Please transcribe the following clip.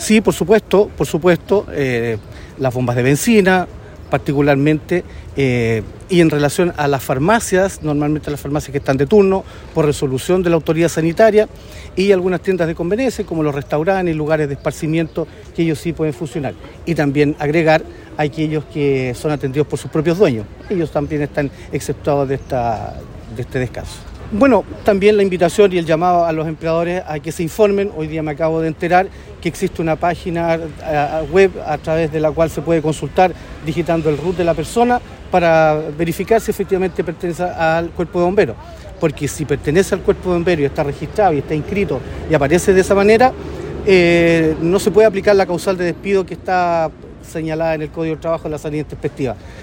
Sí, por supuesto, las bombas de benzina, particularmente, y en relación a las farmacias, normalmente las farmacias que están de turno, por resolución de la autoridad sanitaria, y algunas tiendas de conveniencia, como los restaurantes y lugares de esparcimiento, que ellos sí pueden funcionar. Y también agregar a aquellos que son atendidos por sus propios dueños. Ellos también están exceptuados de este descanso. Bueno, también la invitación y el llamado a los empleadores a que se informen. Hoy día me acabo de enterar que existe una página web a través de la cual se puede consultar digitando el RUT de la persona para verificar si efectivamente pertenece al cuerpo de bomberos. Porque si pertenece al cuerpo de bomberos y está registrado y está inscrito y aparece de esa manera, no se puede aplicar la causal de despido que está señalada en el Código de Trabajo en la salida intempestiva.